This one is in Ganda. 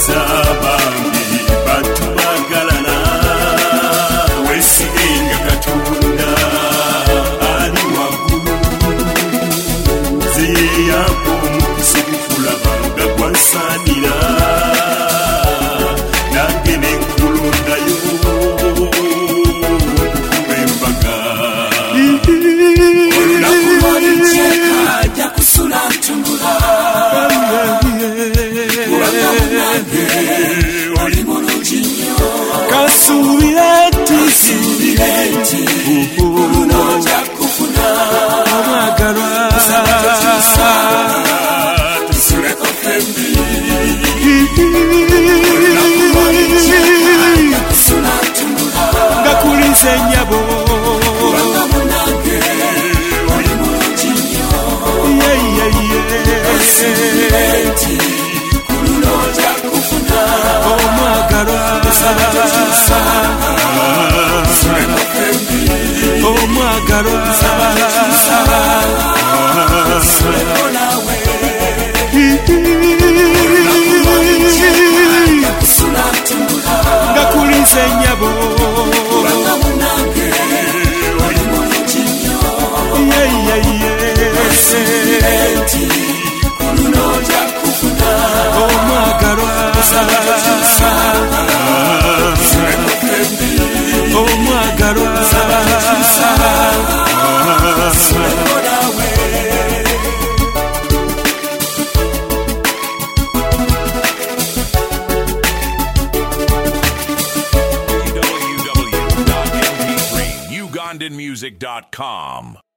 Sabambi batubagalana wesigenga Katonda ali waggulu zeyako mukisa obukulabanga gwansaanira nange nenkulondayo okukuba embaga olunaku lwalikyeka ajja kusula ntumbula kubanga munange oli mulungi nnyo kasuubira nti luno ojja kufuna omwagalwa tusuleko fembi olunaku lwalikyeka ajja kusula ntumbula nga kulinze nnyabo kubanga munange oli mulungi nnyo kasuubira nti luno ojja kufuna omwagalwa tusuleko fembi omwagalwa tusuleko nawe olunaku lwalikyeka kusula ntumbula nga kulinze nnyabo kubanga munange oli mulungi nnyo kasuubira nti luno ojja kufuna omwagalwa tusuleko fembi omwagalwa tusuleko nawe www.mp3ugandanmusic.com